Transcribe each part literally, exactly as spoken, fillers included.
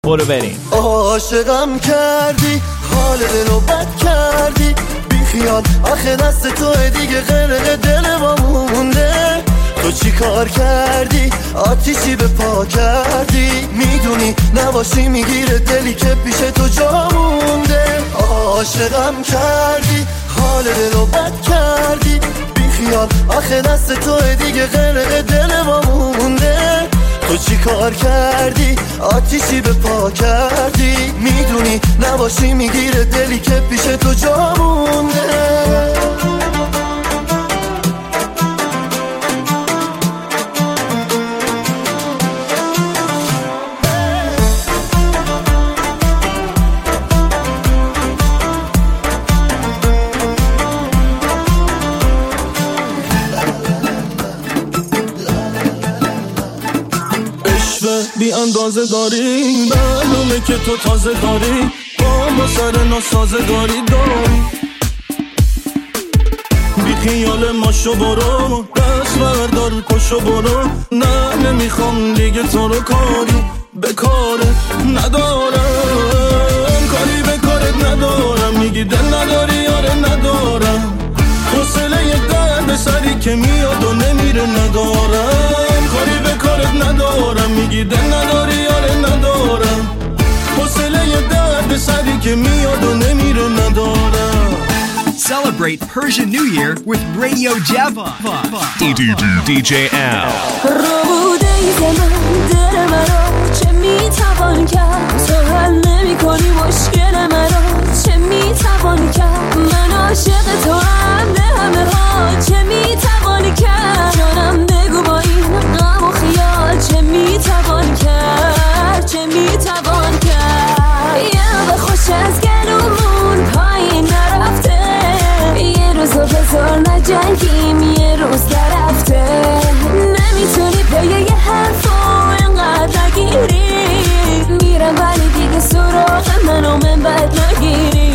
برو بریم. عاشقم کردی، حال دلو بد کردی، بی خیال آخه دست تو دیگه غرق دل ما مونده. تو چی کار کردی؟ آتیشی به پا کردی، میدونی نباشی میگیره دلی که پیش تو جا مونده. عاشقم کردی، حال دلو بد کردی، بی خیال آخه دست تو دیگه غرق دل ما مونده. تو چی کار کردی؟ آتیشی به پا کردی، میدونی نباشی میگیره دلی که پیش تو جا مونده. بی اندازه داری معلومه که تو تازه داری، با ما سر ناسازگاری داری. بی خیال ماشو برو، دست بردار پشو برو، نه نمیخوام دیگه تو رو کاری به کارت ندارم، کاری به کارت ندارم. میگی دل نداری یاره ندارم، حوصله یه درد سری که میاد و نمیره ندارم، کاری به کارت ندارم. میگی دل نداری یاره ندارم، حوصله یه درد سری که میاد و نمیره ندارم. Celebrate Persian New Year with Radio Javan. دی جی Al. روبوده ای زمان دل مرا چه میتوان کرد؟ تو حل نمی کنی مشکل مرا چه میتوان کرد؟ من عاشق تو هم به همه ها چه میتوان کرد؟ جانم بگو با این غم و خیال چه میتوان کرد؟ چه میتوان کرد؟ یه به خوش از گلومون پایین نرفته، یه روزو بذار نجنگیم یه روز درفته. نمیتونی پی یه حرف و اینقدر نگیری، میرم ولی دیگه سراغ منو من بد نگیری.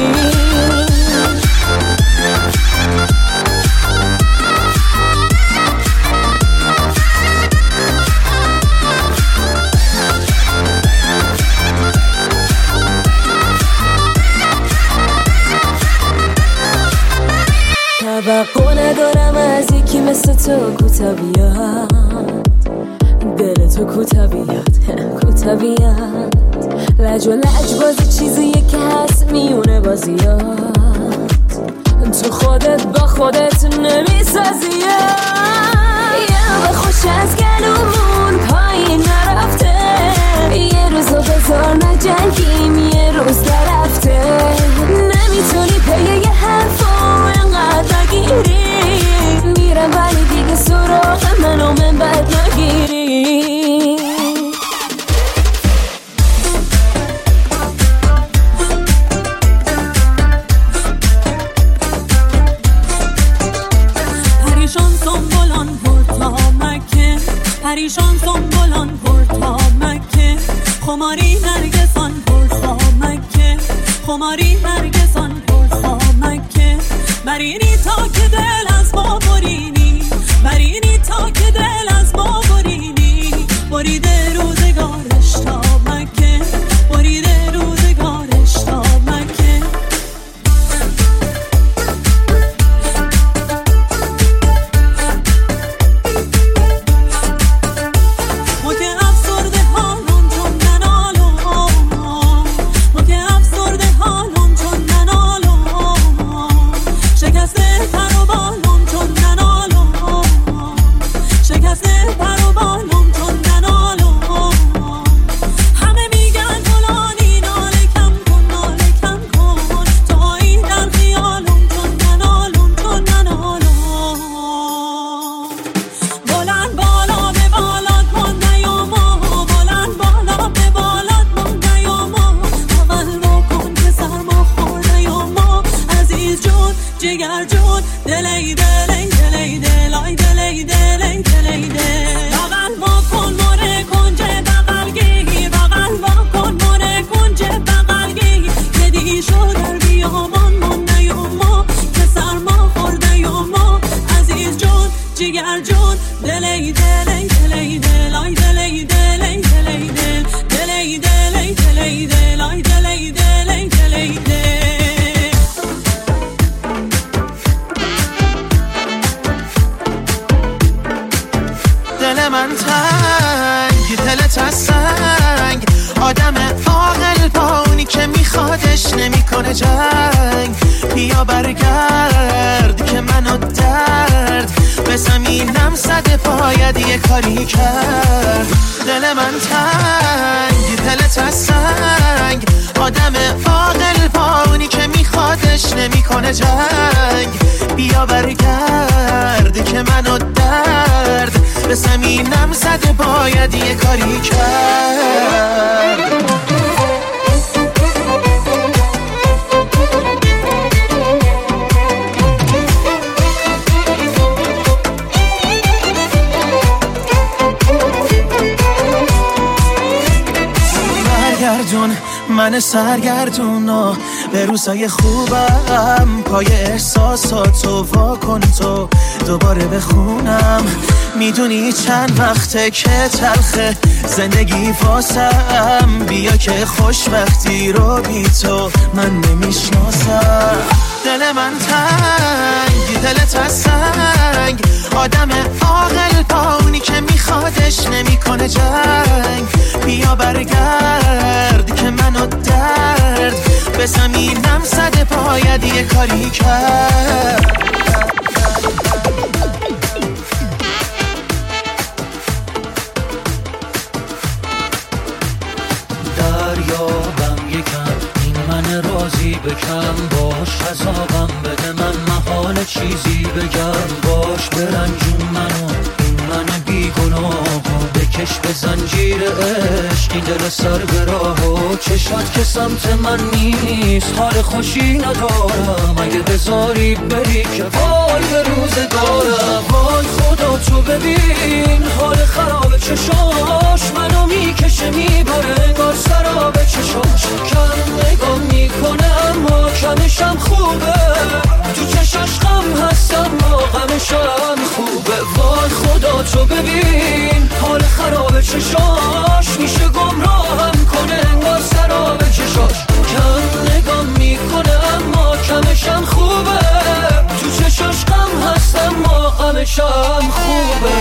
توقع ندارم از یکی مثل تو کوتا بیاد، دل تو کوتا بیاد کوتا بیاد. لج و لج بازی چیزیه که هست میونه بازیات، تو خودت با خودت نمیسازی. یه به خوش از گلومون پایین نرفته، یه روزو بذار نجنگیم یه روز درفته. نمیتونی پی یه حرف و اینقدر نگیری، میرم ولی دیگه سراغ منو من بد نگیری. پریشان سنبولان پر تا مکه، خماری نرگسان پر تا مکه، خماری نرگسان پر تا مکه. برینی تا که دل از ما برینی، برینی تا که دل از ما برینی. بریده روزگارش تا مکه، بریده روزگارش تا مکه. شکسته پر و بالم چون ننالم. دلی دلای دلی دلی دلی دل من تنگ دلت از سنگ آدم عاقل پاونی که میخوادش نمیکنه جنگ بیا برگرد که منو درد به زمینم زده باید یه کاری کرد دل من تنگ دلت از سنگ آدم عاقل پاونی که میخوادش نمیکنه جنگ بیا برگرد که منو درد به زمینم زده باید یه کاری کرد برگردون من سرگردون به روزای خوبم پای احساساتو وا کن تو دوباره بخونم میدونی چند وقته که تلخه زندگی واسم بیا که خوشبختی رو بی تو من نمیشناسم دل من تنگ دلت از سنگ آدم عاقل پاونی که میخوادش نمیکنه جنگ بیا برگرد که منو درد به زمینم زده باید یه کاری کرد دریابم یکم این من راضی بکن باش عذابم بده من محال چیزی بگم باش برنجون منو این من بیگناه بکش به زنجیر عشق این دل سر به راه و چشات که سمت من نیست حال خوشی ندارم اگه بذاری بری که وای به روزگارم وای خدا تو ببین حال خراب چشاش منو میکشه میبره انگار سراب چشاش کم نگاه میکنه اما کمشم خوبه تو چشاش غم هست اما غمشم خوبه وای خدا تو ببین حال خراب چشاش میشه گمراهم کنه انگار سراب چشاش کم نگاه میکنه اما کمشم خوبه تو چشاش غم هست اما غمشم خوبه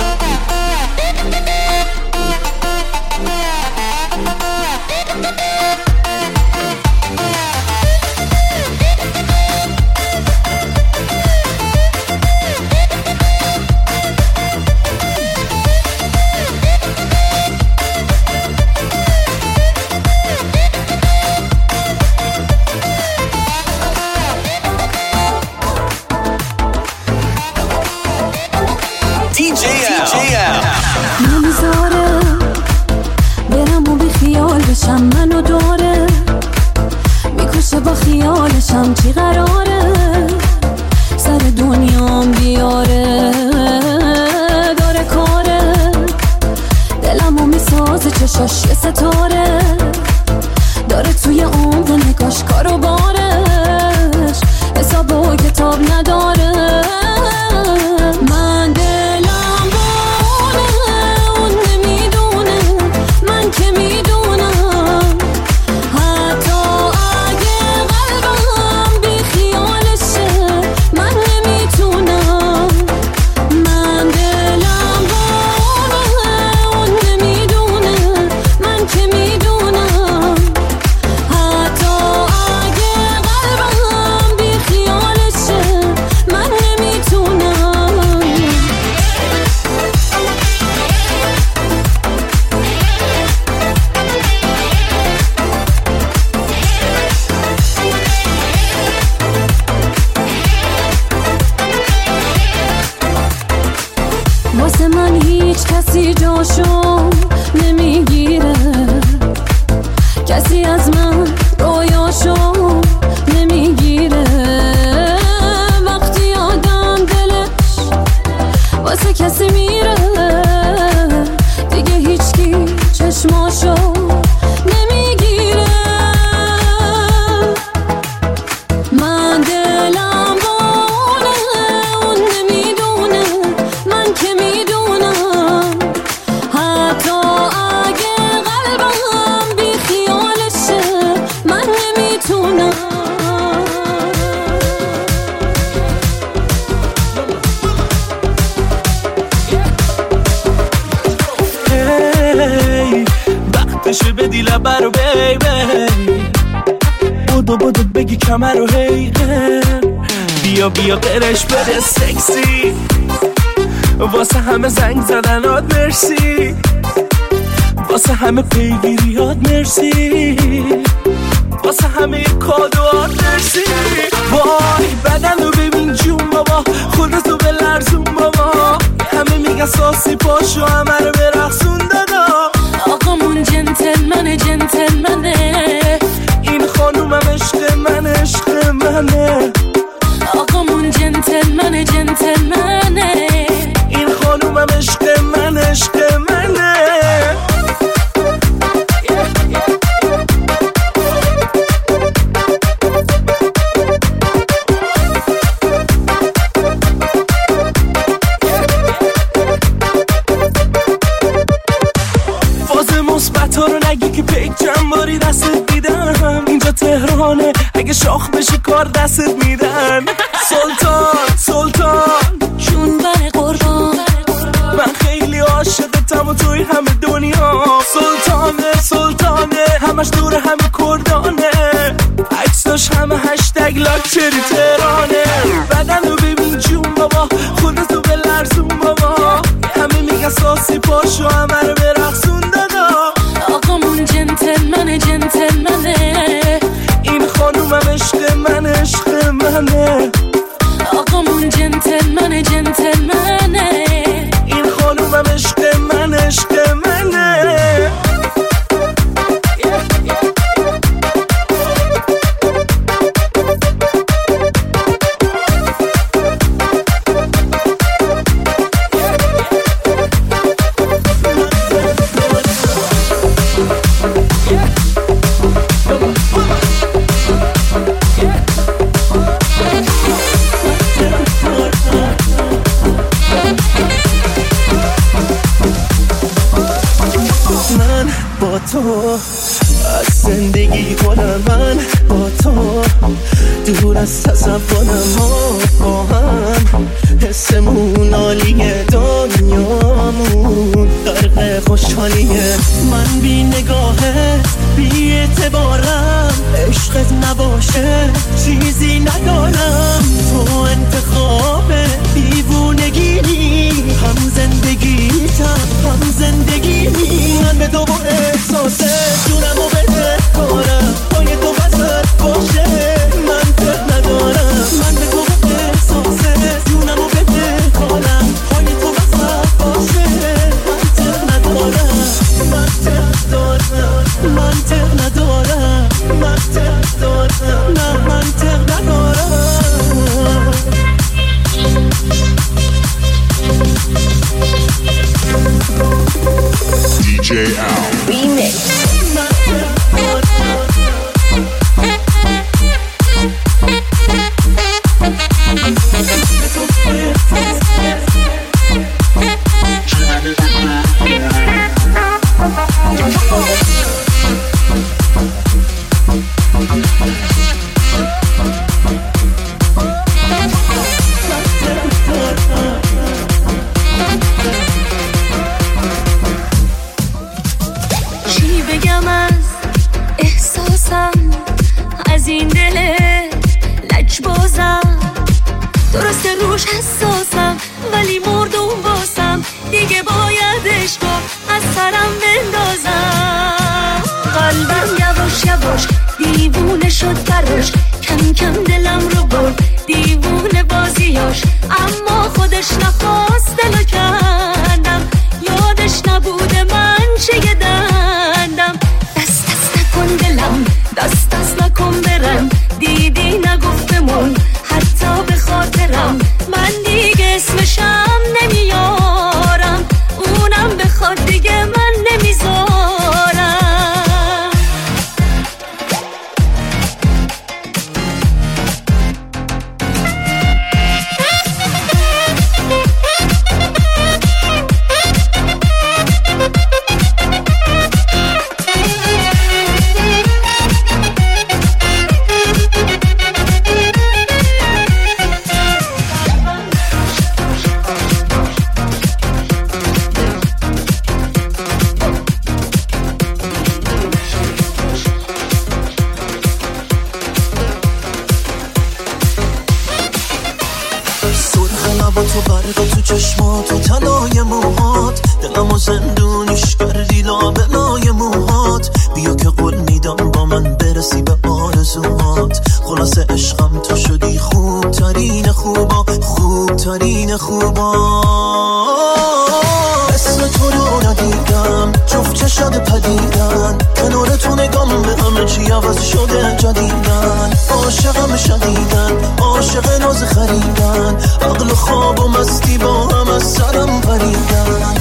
نمیذاره برم و بی خیال بشم منو داره میکشه با خیالشم چی قراره سر دنیام بیاره داره کاره دلمو میسازه چشاش یه ستاره داره توی عمق نگاش کارو بارش حساب و کتاب نداره من دلم باره اون نمیدونه من که میدونم حتی اگه قلبم بی خیالشه من نمیتونم من دلم باره اون نمیدونه من که میدونم حتی اگه قلبم بی خیالشه من نمیتونم واسه من هیچ کسی جاشو نمیگیره کسی از من رویاشو نمیگیره وقتی آدم دلش واسه کسی میره دیگه هیچکی چشماشو نمیگیره من دلم باره اون نمیدونه من که میدونم حتی اگه قلبم بی خیالشه لبه رو بیبی بودو بودو بگی کمر رو هیگه بیا بیا قرش بده سکسی واسه همه زنگ زدنات مرسی واسه همه پیگیریات مرسی واسه همه کادوات مرسی وای بدن رو ببین جون بابا خودتو به لرزون بابا همه میگن ساسی پاشو همه رو برقصون دادا آقامون جنتلمنه جنتلمنه این خانومم عشق من عشق منه آقامون جنتلمنه جنتلمنه این خانومم عشق من عشق منه فاز مثبت رو نگی که پیک جنباری دستت دیدم اینجا تهرانه اگه شاخ بشی کار دستت میدن سلطان سلطان جون بر قربان من خیلی عاشقتم و توی همه دنیا سلطانه سلطانه همش دور همه کردانه عکساش همه هشتگ لاکچری تهرانه بدن رو ببین جون بابا خودتو به لرزون بابا همه میگن ساسی پاشو همه رو برقصون دادا آقامون جنتلمنه جنتلمنه این خانومم عشق من عشق منه آقامون جنتلمنه جنتلمنه این خانومم عشق من عشق منه من با تو از زندگی کنم من با تو دور از تصورم ما با هم حسمون عالیه دنیامون غرق خوشحالیه من بی نگاهت بی اعتبارم عشقت نباشه چیزی ندارم تو انتخاب دیوونگی هم زندگیتم هم زندگی من به تو با احساسه جونم و بده کارم پای تو وسط باشه منطق ندارم من به تو با احساسه جونم و بده کارم پای تو وسط باشه منطق ندارم منطق دارم منطق ندارم منطق دارم نه منطق ندارم دی جی Al Remix چی بگم از احساسم از این دل لجبازم درست روش حساسم ولی مردم باسم دیگه باید عشقا از سرم بندازم قلبم یواش یواش دیوونه شد براش کم کم دلم رو برد دیوونه بازیاش اما خودش نخواست دلو کندم یادش نبوده من چه دندم دست دست نکن دلم دست دست نکن برم دیدی نگفتمون حتی به خاطرم من دیگه اسمشم نمیارم اونم بخواد دیگه من نمیذارم با تو برق تو چشمات و تنای موهات دلمو زندونیش کردی لابلای موهات بیا که قول میدم با من برسی به آرزوهات خلاصه عشقم تو شدی خوب ترین خوبا خوب ترین خوبا اسم تو رو ندیدم جفت چشاد پدیدن کنار تو نگام به همه چی عوض شده جدیدن عاشقم شدیدن عاشق ناز خریدن عقل و خواب و مستی با هم از سرم پریدن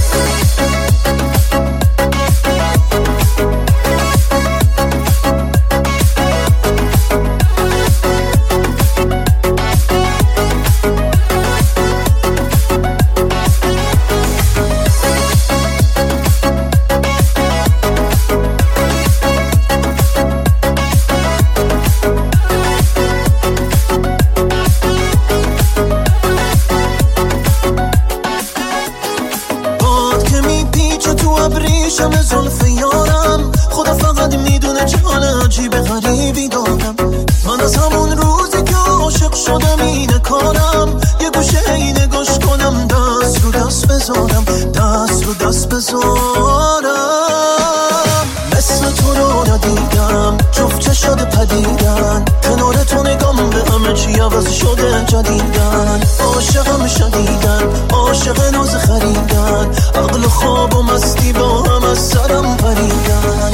شم زلف یارم خدا فقط میدونه چه عجیب غریبی دارم من از همون روزی که عاشق شدم اینه کارم یه گوشه اینه گوش کنم دست رو دست بذارم دست رو دست بذارم مثل تو رو ندیدم جفت چشاد پدیدن کنار تو نگام به همه چی عوض شده جدیدن عاشقم شدیدن عاشق ناز خریدن عقل و خواب و مستی با هم از سرم پریدن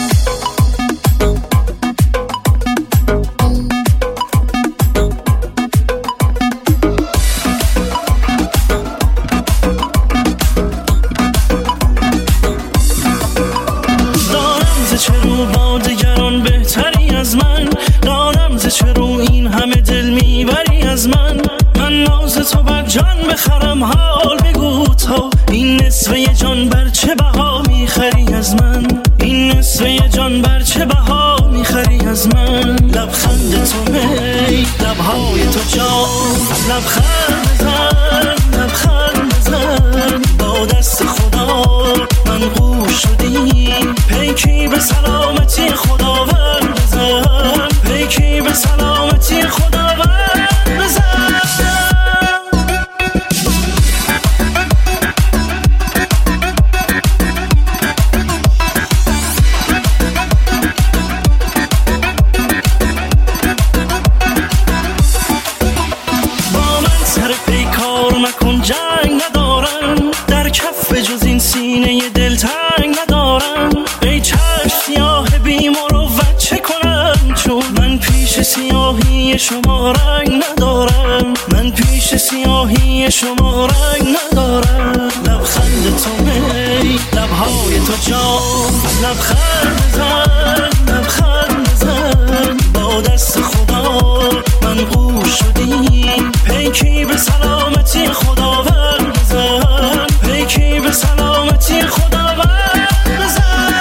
بخرم حال بگو تا این نصفه جان بر چه بها میخری از من این نصفه جان بر چه بها میخری از من لبخند تو می لبهای تو جان لبخند بزن لبخند بزن با دست خدا من گوش شدی پیکی به سلامتی خداوند بزن پیکی به سلامتی خداوند بزن جنگ ندارم در کف جز این سینه دلتنگ ندارم ای چشم سیاه بی مروت چه کنم چون من پیش سیاهی شما رنگ ندارم من پیش سیاهی شما رنگ ندارم لبخند تو می لبهای تو جان لبخند بزن لبخند بزن با دست خدا من گوش شدی پیکی به سلامتی خداوند بزن پیکی به سلامتی خداوند بزن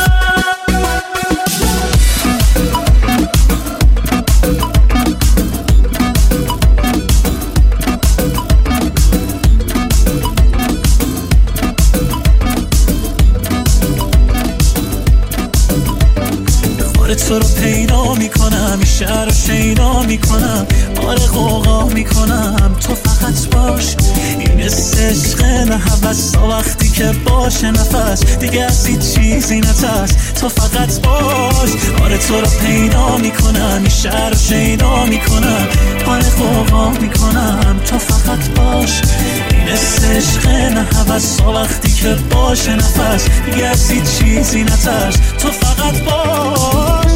تو رو پیدا میکنم این شهر رو شیدا میکنم آره غوغا میکنم تو فقط باش این عشق نه حوث وقتی که باشه نفس دیگه از هیچ چیزی نترس تو فقط باش آره تو رو پیدا میکنم این شهر رو شیدا میکنم آره غوغا میکنم تو فقط باش این عشق نه حوث وقتی که باشه نفس دیگه از هیچ چیزی نترس تو فقط باش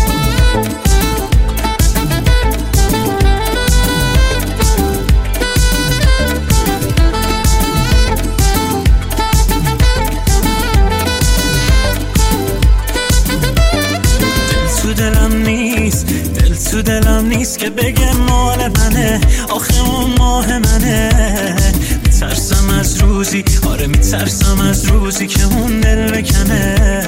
تو دلم نیست که بگه مال منه آخه اون ماه منه میترسم از روزی آره میترسم از روزی که اون دل بکنه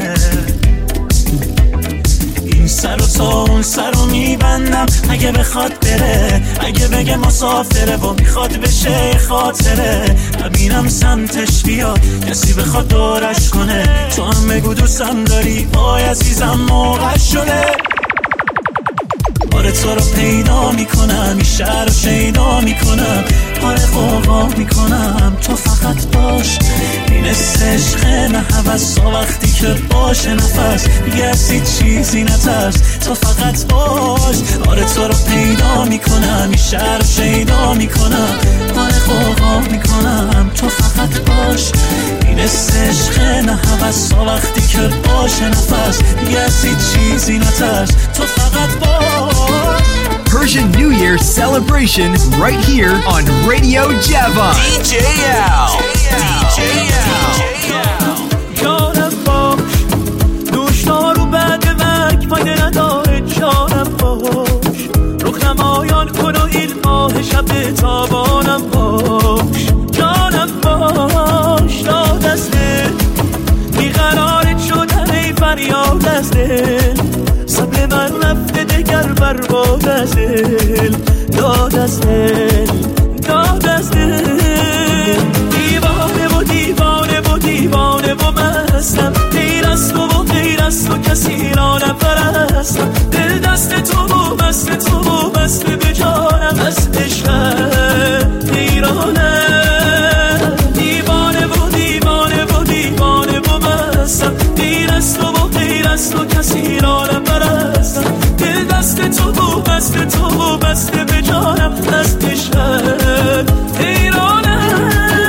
این سر و تا اون سر رو میبندم اگه بخواد بره اگه بگه مسافره و میخواد بشه خاطره نبینم سمتش بیاد کسی بخواد دورش کنه تو هم بگو دوستم داری وای عزیزم موقع شده آره تو رو پیدا میکنم، این شهر رو شیدا میکنم، آره قوقا میکنم، تو فقط باش. این عشق نه هوس، وقتی که باشه نفس دیگه از هیچ چیزی نترس، تو فقط باش. آره تو رو پیدا میکنم، این شهر رو شیدا میکنم، آره قوقا میکنم، تو فقط باش. این عشق نه هوس، وقتی که باشه نفس دیگه از هیچ چیزی نترس، تو فقط باش. Persian New Year celebration right here on Radio Javan. دی جی Al. دی جی Al. جانم باش، دوشدار و بعد مرگ فایده نداره. جانم باش، رخ نمایان کن و این ماه شب تابانم باش. جانم باش، داد از دل بیقرارت شدن ای فریاد از دل، صبر من رفته دگر برباد از دل، داد از دل، داد از دل. دیوانه و دیوانه و دیوانه و مستم، غیر از تو و غیر از تو کسی را نپرستم. دل دست تو و مست تو و مست به جانم، از عشقت حیرانم. دیوانه و دیوانه و دیوانه و مستم، غیر از تو و غیر از تو کسی را نپرستم. دل دست تو و مست تو و مست به جانم، از عشقت حیرانم.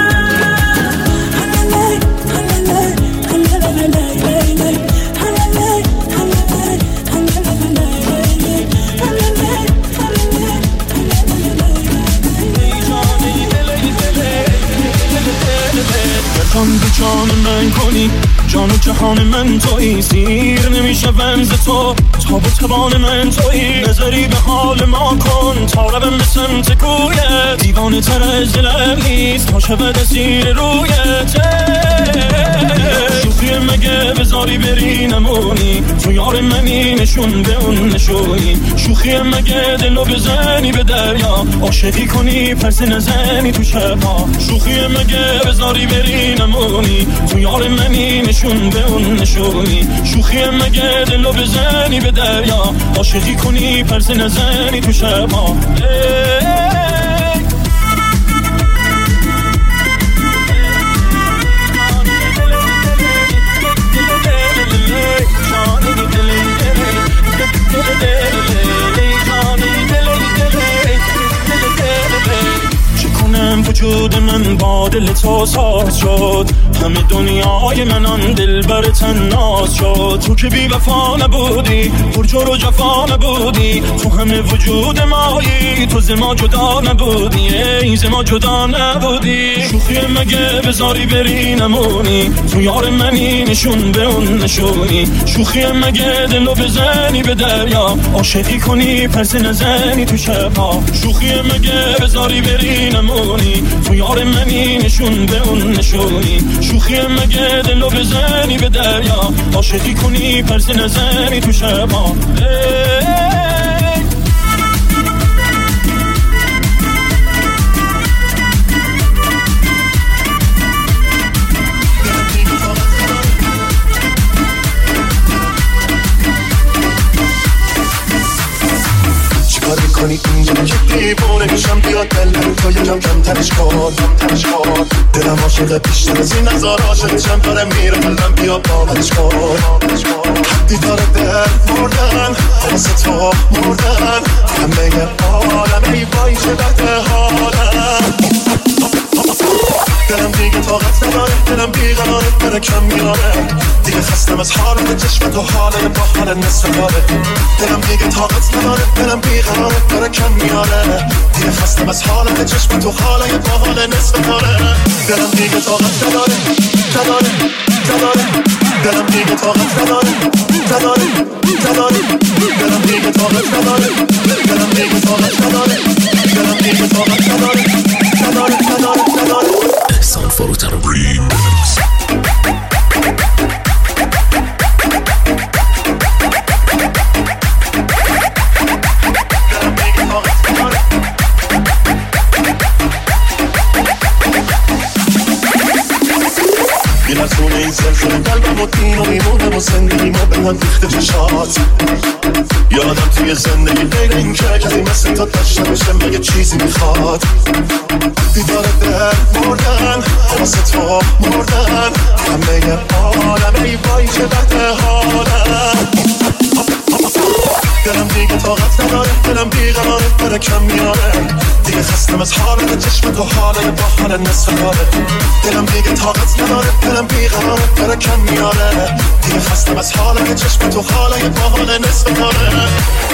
جان به جان من کنی، جان و جهان من تویی، سیر نمیشم ز تو، تا به توان من تویی. نظری به حال ما کن تا روم به سمت کویت، دیوانه تر از دلم نیست تا شود اسیر رویت. شوخی مگه بذاری بری نمونی، تو یار منی نشون به اون نشونی. شوخی مگه دلو بزنی به دریا، عاشقی کنی پرس نزنی تو شبا. شوخی مگه بذاری بری نمونی، تو یار منی نشون به اون نشونی. شوخی مگه دلو بزنی به دریا، عاشقی کنی پرس نزنی تو شبا. وجود من با دل تو ساز شد، همه دنیای من آن دل بر تناز شد. تو که بی وفا نبودی، پرجور و جفا نبودی، تو همه وجود مایی، تو ز ما جدا نبودی، ای ز ما جدا نبودی. شوخی مگه بذاری بری نمونی، تو یار منی نشون به اون نشونی. شوخی مگه دلو بزنی به دریا، عاشقی کنی پرس نزنی تو شبها. شوخی مگه بذاری بری نمونی، تو یار منی نشون به اون نشونی. شوخی مگه دلو بزنی به دریا، عاشقی کنی پرس نزنی تو شبا. چیکار میکنی اینجا که دیوونه میشم؟ بیاد دلم تو یکم کمترش کن، کمترش کن. دلم عاشق بیشتر از این نظر عاشقشم، داره میره قلبم، بیا باورش کن. حدی داره دل مردن، واسه تو مردن، همه عالم ای وای چه بده حالم. دلم دیگه طاقت نداره، دلم بیقراره، بره کم میاره. دیگه خستم از حالت چشمت و حالت با حال نصف کاره. دلم دیگه طاقت نداره، دلم بیقراره، بره کم میاره. دیگه خستم از حالت چشمت و حالت با حال نصف کاره. دلم دیگه طاقت نداره، نداره، نداره. دلم دیگه طاقت نداره، نداره، نداره. دلم دیگه طاقت نداره، دلم دیگه طاقت نداره. دلم دیگه طاقت نداره، نداره، نداره، نداره. Sound Photo Remix. بیرتونه این سلسله قلبم و دین و میمونم و زندگیمو به من ریخته چشات. یادم توی زندگی غیر این که کسی مثل تو داشته باشه مگه چیزی میخواد. دیدار دل مردن واسه تو مردن همه عالم ای وای چه بده حالم. دلم دیگه طاقت نداره دلم بیقراره داره کم میاره دیگه خستم از حالت چشم تو حاله با حال نصف حاله. دلم دیگه طاقت نداره دلم بیقراره داره کم میاره دیگه خستم از حالت چشم تو حاله با حال نصف حاله.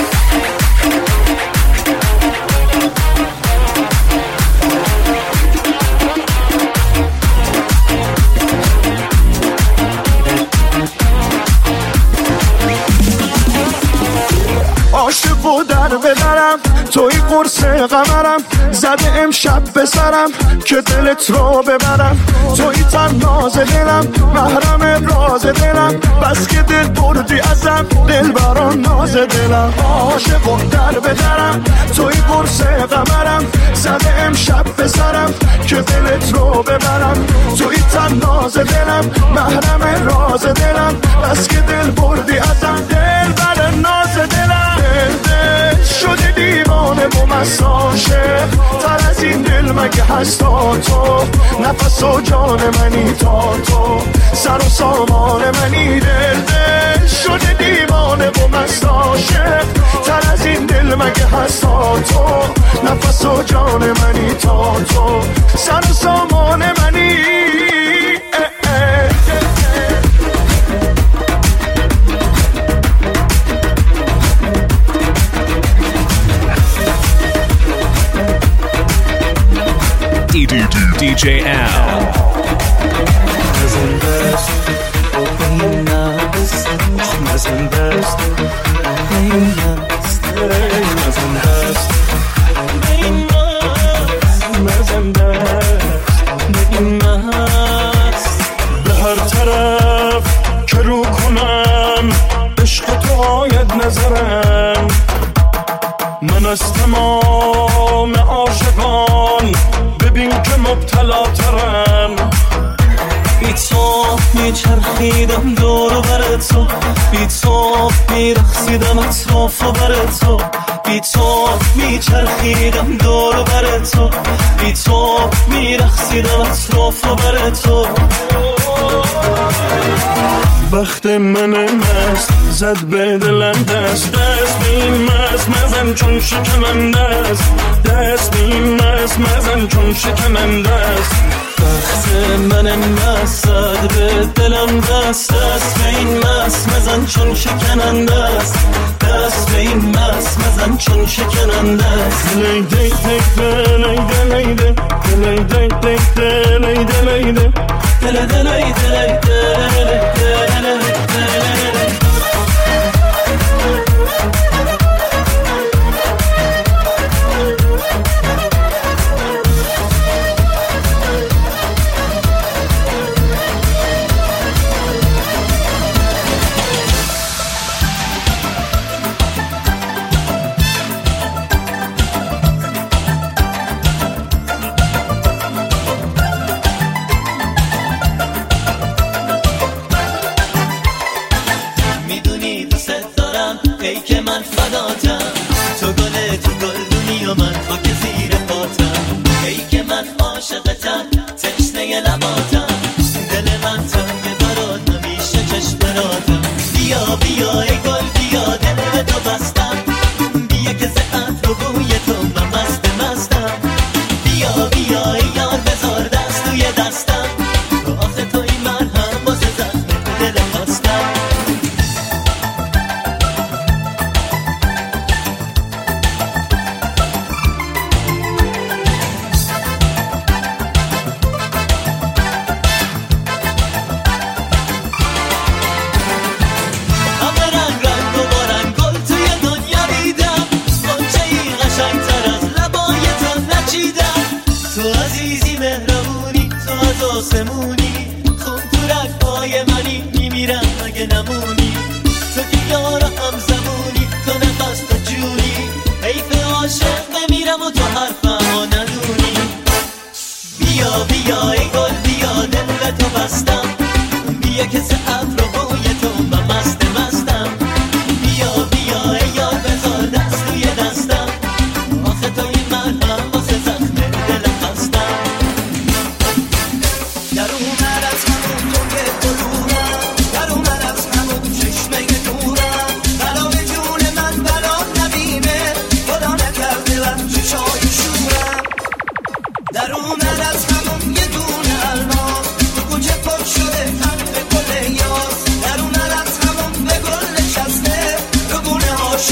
عاشق و در بدرم توی قرص قمرم زده امشب به سرم که دلت رو ببرم. توی تناز دلم محرم راز دلم بس که دل بردی ازم دل بران ناز دلم. عاشق و در بدرم توی قرص قمرم زده امشب به سرم که دلت رو ببرم. توی تناز دلم محرم راز دلم بس که دل بردی ازم دل بران ناز دلم. دل شده دیوانه و مساشه تر از این دل مگه هستا تو نفس و جان منی تا تو سر و سامان منی. دل دل شده دیوانه و مساشه تر از این دل مگه هستا تو نفس و جان منی تا تو سر و سامان منی. اه اه دی جی Al. مزنده است این است مزنده است این است مزنده است این است مزنده است این است. به هر طرف که رو کنم عشق تو آید نظرم. من از تمام عاشقان ببین که مبتلا ترم. بی تو میچرخیدم دور و بر تو بی تو میرخصیدم اطراف و بر تو بی تو میچرخیدم دور و بر تو بی تو میرخصیدم اطراف و بر تو. بخت من مست زد به دلم دست دست بین مست مزن چون شکمم دست دست بین مست مزن چون شکمم دست. بخت من مست زد به دلم دست دست بین مست مزن چون شکنم دست دست بین مست مزن چون شکنم دست. دلی دی دی دلی دلی دی دلی دی دی دلی دلی دی دلی دلی دلی دلی بیا که سه ابر و بوی تو من مست مستم.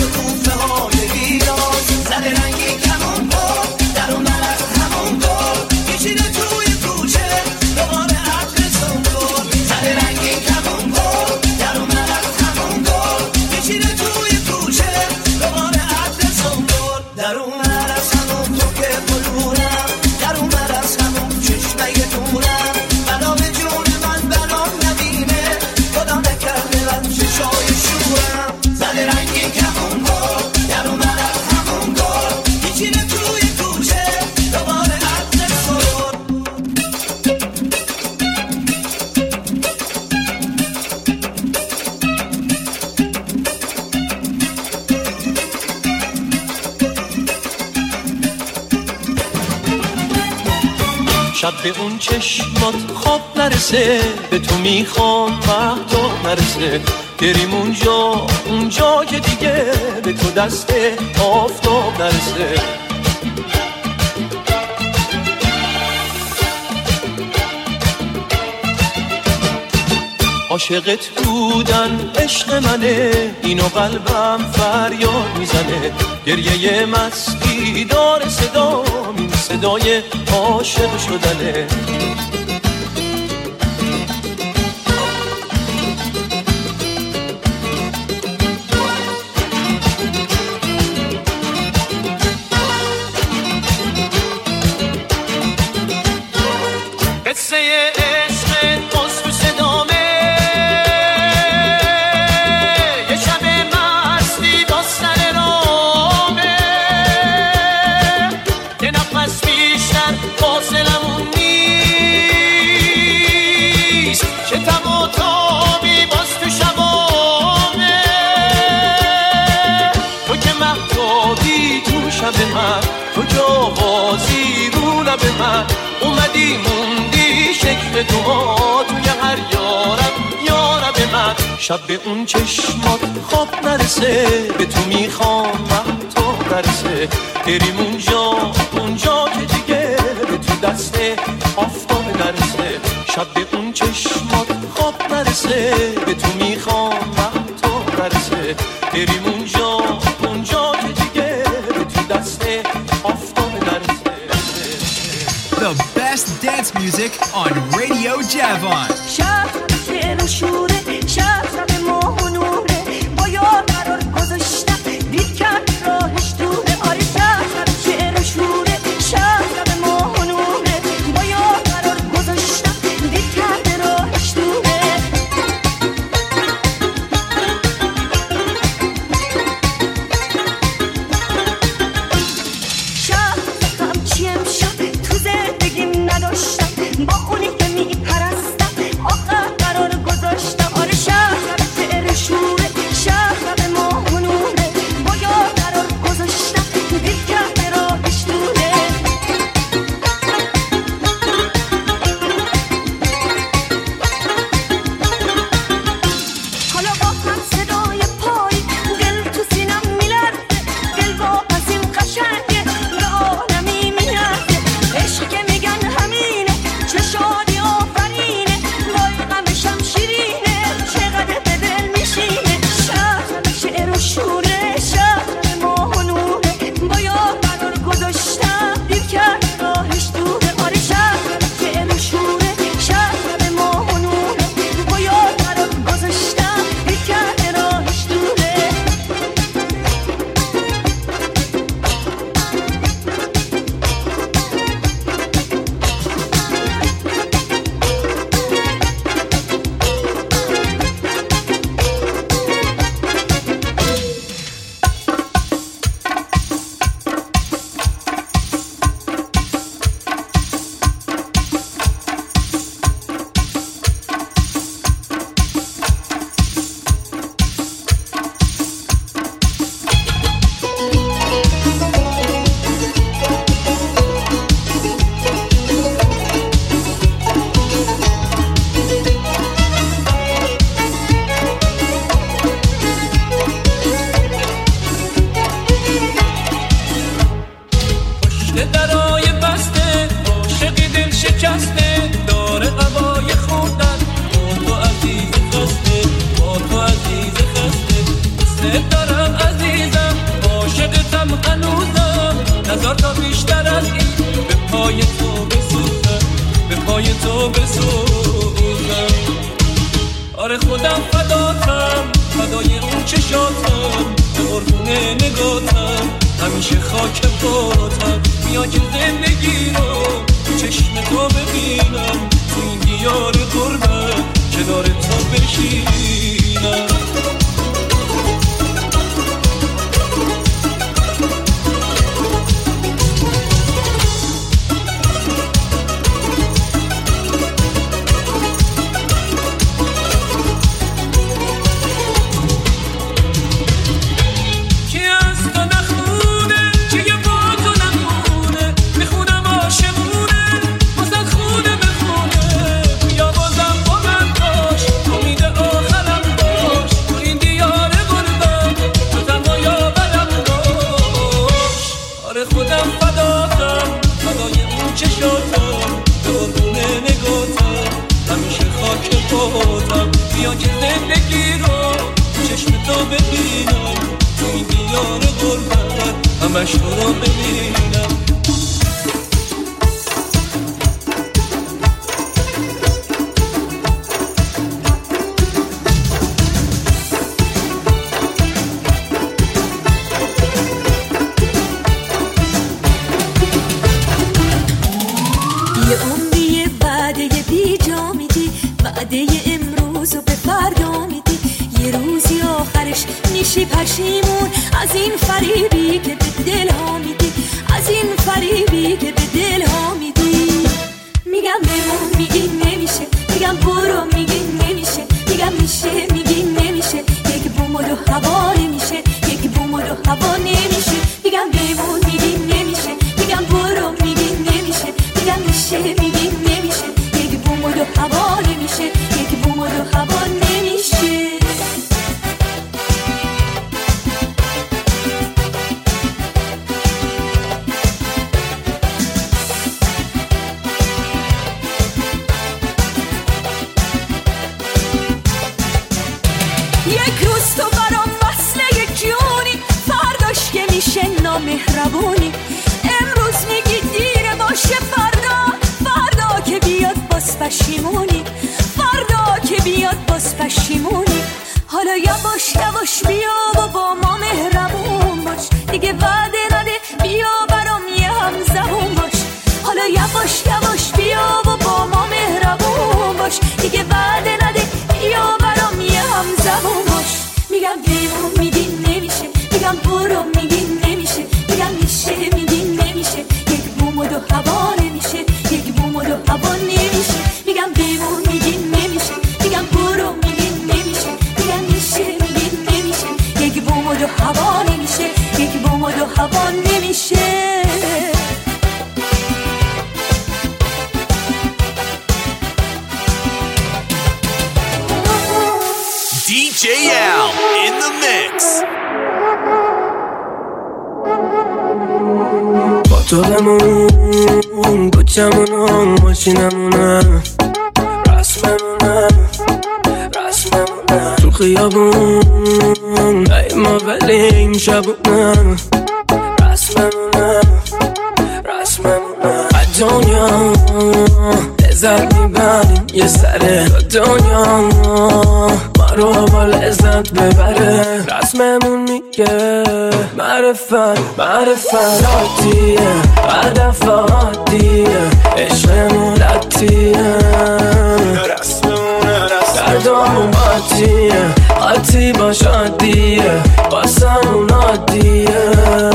توفه های ویراز زده رنگی کمون بار در اومد از همون بار کشیده توی کوچه دوباره عطر سنبول زده رنگی کمون بار در اومد از همون بار کشیده توی کوچه دوباره عطر سنبول در اومد از همون تو که بلورم در اومد از همون چشمه دورم بلا به جون من بلا نبینه خدا نکرده من چشای شورم زده رنگی کمون بار در اومد از همون بار کشیده توی کوچه دوباره عطر سنبول شب به اون چشمات خواب نرسه به تو میخوام مهدا نرسه بریم اونجا اونجا که دیگه به تو دست آفتاب نرسه عاشقت بودن عشق منه اینو قلبم فریاد میزنه گریه مستی داره صدا این صدای عاشق شدنه قصه عشق باز تو صدامه یه شب مستی با سر رامه یه نفس بیشتر فاصلمون نیست چه تم و تابی باز تو شبامه تو که مهتابی تو شب من تو که آوازی رو لب من اومدی موندی شکل دوها توی هر یارم یارم من شب به اون چشمات خواب نرسه به تو میخوام مهتاب نرسه بریم اونجا اونجا که دیگه به تو دست آفتاب نرسه شب به اون چشمات خواب نرسه به تو میخوام مهتاب نرسه بریم اونجا اونجا که دیگه به تو دست آفتاب نرسه The best dance music on Radio Javon. شب شعر و شوره شب شب ماه و نوره با یار قرار گذاشتم دید کرد راهش دوره آره شب شب شعر و شوره شب شب ماه و نوره با یار قرار گذاشتم دید کرد راهش دوره شب همچی امشب تو زندگیم نداشتم با اونی که میپرستم آخر هزار تا بیشتر از این به پای تو بسوزم، به پای تو بسوزم. آره خودم فداتم، فدای اون چشاتم، به قربونه نگاتم، همیشه خاک پاتم. بیا که زندگی رو تو چشم تو ببینم، تو این دیار غربت کنار تو بشینم. بیا که زندگی رو چشم تو ببینم، تو این دیار غربت همش تو رو ببینم. یه عمری بعده بی جا میدی، بعده امروز و به فردا میدی، یه روزی آخرش میشی پشیمون از این فریبی که به دل ها میدی، از این فریبی که به دل ها میدی. میگم بمون میگی نمیشه، میگم برو میگی نمیشه، میگم میشه میگی نمیشه، یک بوم و دو هوا نمیشه، یک بوم و دو هوا نمیشه. میگم بمون میگی نمیشه، میگم برو میگی نمیشه، میگم میشه میگی نمیشه، یک بوم و دو هوا نمیشه، یک بوم و دو هوا نمیشه. یک روز تو برام وصله جونی، فرداش که میشه نامهربونی. امروز میگی دیره باشه، فردا فردا که بیاد باز پشیمونی، فردا که بیاد باز پشیمونی. حالا یواش یواش بیا و با ما مهربون باش، دیگه وعده نده بیا برام یه هم زبون باش. حالا یواش یواش بیا و با ما مهربون باش، دیگه وعده نده بیا برام یه هم زبون باش. میگم بیمون میگی نمیشه، میگم برو میگی نمیشه، میگم میشه میگی نمیشه، یک بوم و دو هوا نمیشه، یک بوم و دو هوا نمیشه. میگم بیمون میگی نمیشه، میگم برو میگی نمیشه، میگم میشه میگی نمیشه، یک بوم و دو هوا نمیشه، یک بوم و دو هوا نمیشه. دی جی Al in the mix. با تو بمون، کوچمونم ماشینمونم، رسممونم رسممونم، تو خیابون ای ما ولی شبونم، رسممونم رسممونم. از دنیا لذت میبریم یه سره، دنیا ما رو با لذت ببره. رسممون میگه معرفت معرفت عادیه، هدف عادیه، عشقمون لطیه، رسممونه دردامون عادیه، عادی باش عادیه، واسمون عادیه.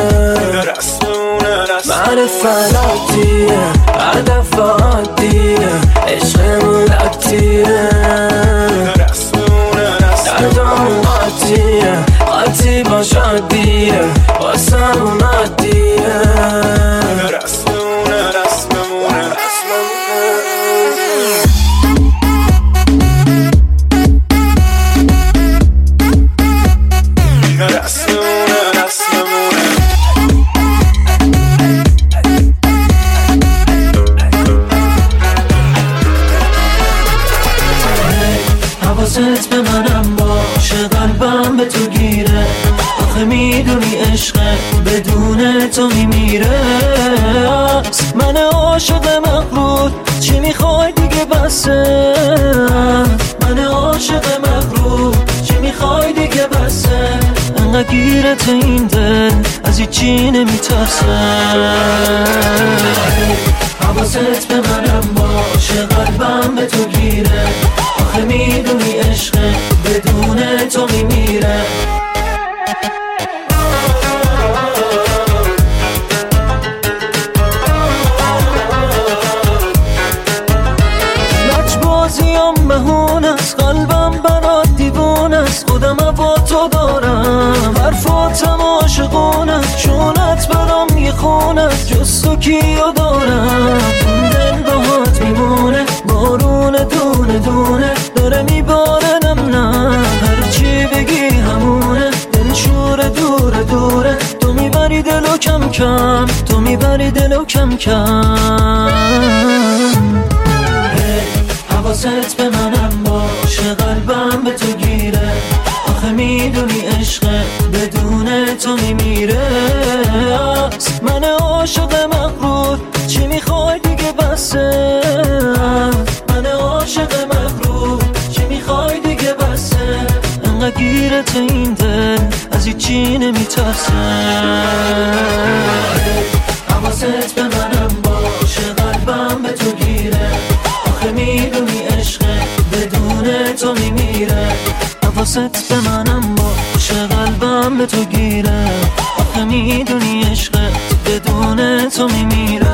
معرفت عادیه، هدف عادیه، عشقمون لطیه، دردامون عادیه، عادی باش عادیه، واسمون عادیه. رسممونه رسممونه حواست به منم باشه، قلبم به تو گیره، آخه میدونی عشقت بدون تو میمیره. من عاشق مغرور چی میخوای دیگه بسه. من عاشق مغرور چی میخوای دیگه بسه. انقدر گیرت این دل از هیچی نمیترسه. حواست به منم باشه قلبم به تو گیره. آخه میدونی عشقت بدون تو میمیره. لجبازیم مهون است قلبم برات دیوون است. خودم با تو دارم حرفاتم عاشقون است. چونت برام یه خون است جز تو کیو دارم. دل باهات میمونه بارون دونه دونه داره میباره نم نه. هرچی بگی همونه دل شوره دوره دوره. تو میبری دلو کم کم تو میبری دلو کم کم. حواست به منم باشه قلبم به تو گیره. آخه میدونی عشقت بدون تو میمیره. من عاشق مغرور چی میخوای دیگه بسه. من عاشق مغرور چی میخوای دیگه بسه. انقدر گیرت این دل از هیچی نمیترسه. حواست به منم باشه قلبم به تو گیره. آخه میدونی عشقت بدون تو میمیره. حواست به منم باشه قلبم به تو گیره. آخه میدونی عشقت بدون تو میمیره.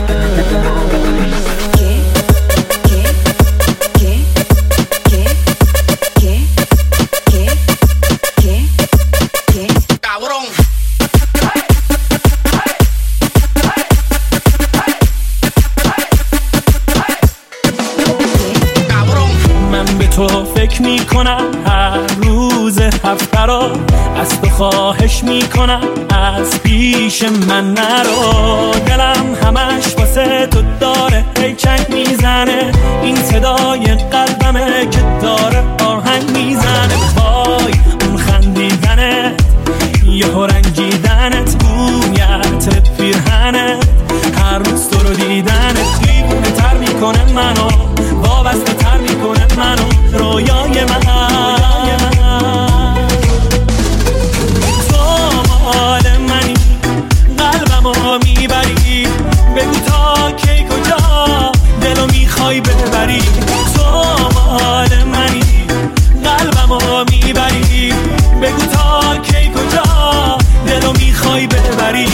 تو فکر میکنم هر روز هفته رو. از تو خواهش میکنم از پیش من نرو. دلم همش واسه تو داره هی چنگ میزنه. این صدای قلبمه که داره آهنگ میزنه. وای اون خندیدنت یه رنگیدنت بویت پیرهنت هر روز تو رو دیدنت دیوونه تر میکنه منو وابسته تر میکنه منو رویای من. تو مال منی قلبمو میبری. بگو تا کی کجا دلو میخوای ببری. تو مال منی قلبمو میبری. بگو تا کی کجا دلو میخوای ببری.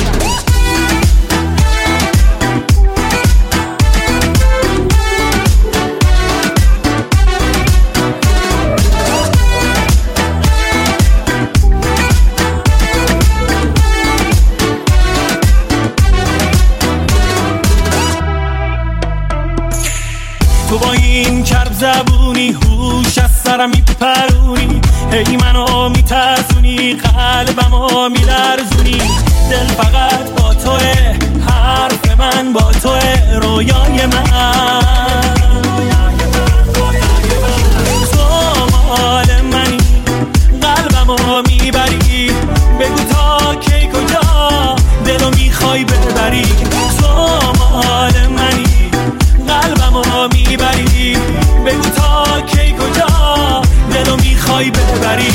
تو با این کرب زبونی هوش از سرم میپرونی. هی منو میترسونی قلبمو میلرزونی. دل فقط با توه حرف من با توه رویای من. تو مال منی قلبمو میبری. بگو تا کی کجا دلو میخوای ببری. تو مال منی قلبمو میبری. بگو تا کی کجا دلو میخوای ببری.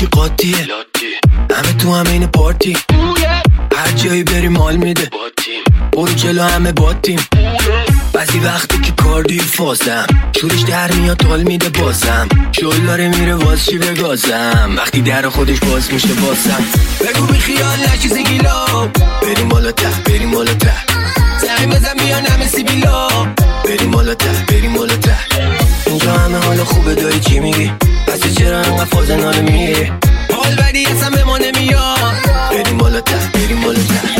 ماشین قاطیه، همه تو همین پارتی، هر جایی بری مال میده، برو جلو همه باتیم. بعضی وقتی که کاردی فازم شورش در میاد تال میده بازم، شل داره میره واز چی بگازم، وقتی در خودش باز میشه بازم. بگو بی خیال نشیز گیلا، بریم بالا ته بریم بالا ته، زنگ بزن میان همه سیبیلا، بریم بالا ته بریم بالا ته. اینجا همه حالا خوبه داری چی میگی، پس چرا انقدر فاز ناله میگی، حال بدی اصلا به ما نمیاد، بریم بالا ته بریم بالا ته.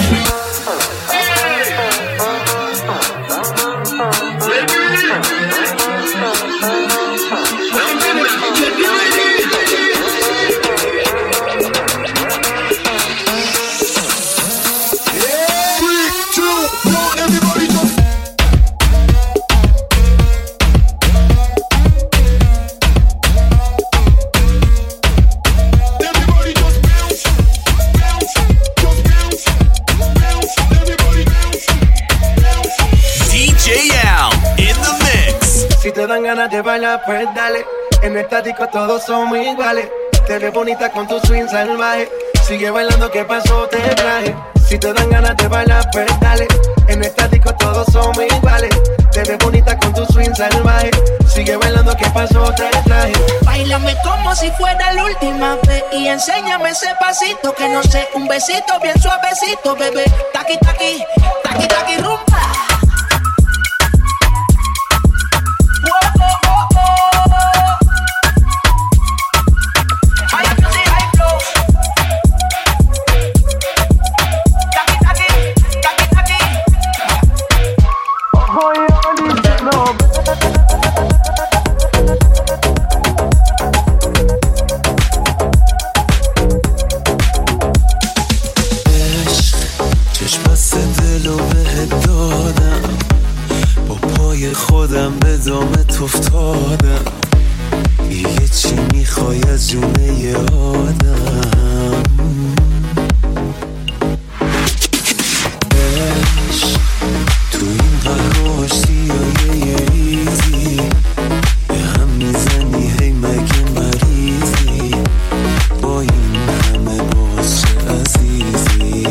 Te dan ganas de bailar, pues dale. En esta disco todos somos iguales. Te ves bonita con tu swing salvaje. Sigue bailando, ¿qué pasó? Te traje. Si te dan ganas de bailar, pues dale. En esta disco todos somos iguales. Te ves bonita con tu swing salvaje. Sigue bailando, ¿qué pasó? Te traje. Báilame como si fuera la última vez. Y enséñame ese pasito que no sé. Un besito bien suavecito, bebé. Taqui, taqui, taqui, taqui, rumba. خودم به دامت افتادم، دیگه چی میخوای از جونه یه آدم. عشق تو این قهر سیاه یه ریزی به هم میزنی، هی مگه مریضی با این همه باز چه عزیزی.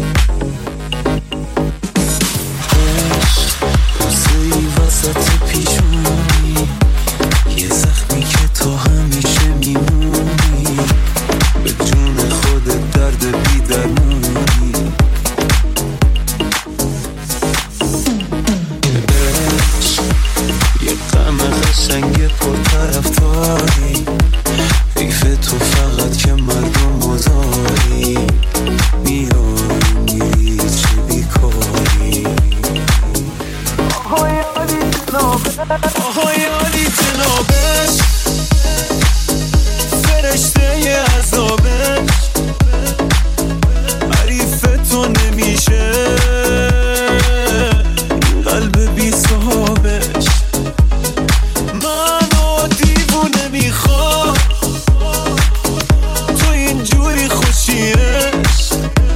وسط پیشونی یه زخمی که تو همیشه میمونی، به جون خودت درد بی درمونی. عشق یه غم قشنگ پر طرفداری، حیف تو فقط که مردم مزاری، میای میری چه بیکاری. آهای عالی جنابش، فرشته ی عذابش، حریف تو نمیشه این قلب بی صحابش. منو دیوونه میخوام تو اینجوری خوشیش،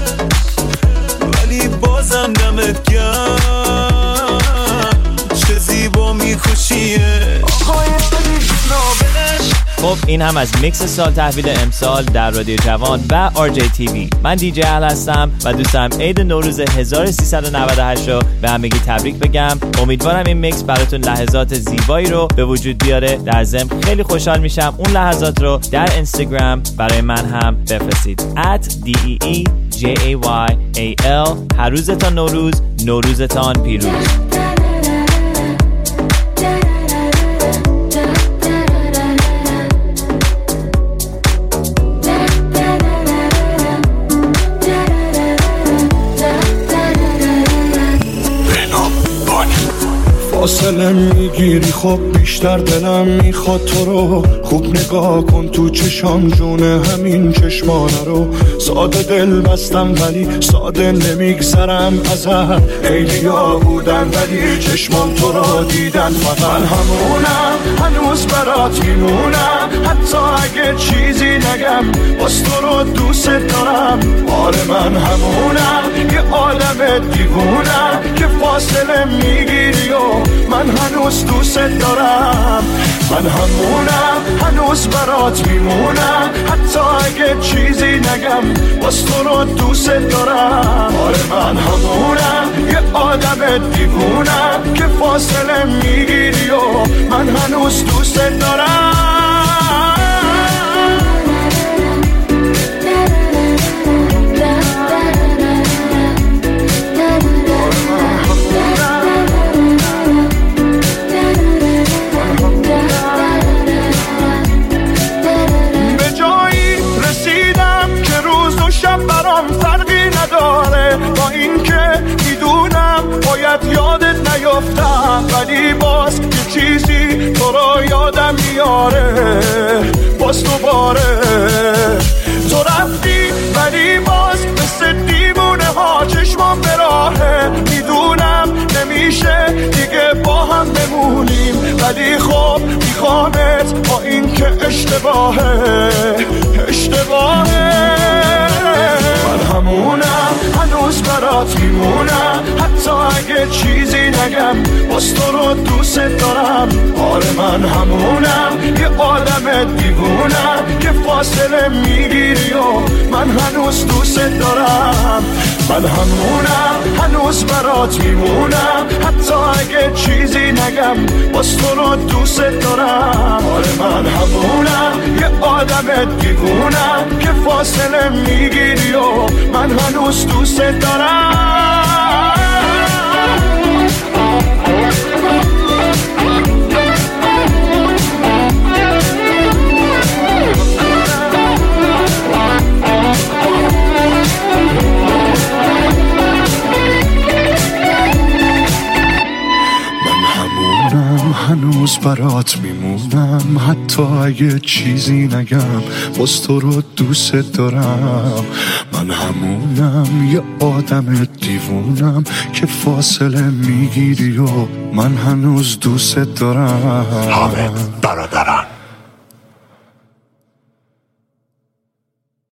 ولی بازم دمت گرم چه زیبا میکشیه. خب این هم از میکس سال تحویل امسال در رادیو جوان و آر جی تی وی. من دی جی اهل هستم و دوست دارم عید نوروز هزار و سیصد و نود و هشت رو به همگی تبریک بگم. امیدوارم این میکس براتون لحظات زیبایی رو به وجود بیاره. در ضمن خیلی خوشحال میشم اون لحظات رو در اینستاگرام برای من هم بفرستید ات دی ای ای جی ای وای ای ال. هر روزتان نوروز، نوروزتان پیروز. فاصله میگیری خب بیشتر دلم میخواد تو رو خوب نگاه کن تو چشام جونه همین چشمانه رو. ساده دل بستم ولی ساده نمیگذرم ازت، خیلی ها بودن ولی چشمام تو رو دیدن فقط. من همونم هنوز برات میمونم، حتی اگه چیزی نگم باز تو رو دوست دارم. آره من همونم، یه آدم دیوونم که فاصله میگیری و من هنوز دوست دارم. من همونم، هنوز برات میمونم، حتی اگه چیزی نگم باز تو رو دوست دارم. آره من همونم، یه آدم دیوونم که فاصله میگیری و من هنوز دوست دارم. با این که میدونم باید یادت نیفتم، ولی باز یه چیزی تو رو یادم میاره. باز دوباره تو رفتی ولی باز مثل دیوونه ها چشمام به راهه. میدونم نمیشه دیگه با هم بمونیم، ولی خب میخوامت با این که اشتباهه اشتباهه. من همونم، هنوز برات میمونم، حتی اگه چیزی نگم باز تو رو دوست دارم. آره من همونم، یه آدم دیوونم که فاصله میگیری و من هنوز دوست دارم. من همونم، هنوز برات میمونم، حتی اگه چیزی نگم باز تو رو دوست دارم. آره من همونم، یه آدم دیوونم که فاصله میگیری و من هنوز دوست دارم. هنوز برات میمونم، حتی اگه چیزی نگم باز تو رو دوست دارم. من همونم، یه آدم دیوونم که فاصله میگیری و من هنوز دوست دارم. حامد برادرم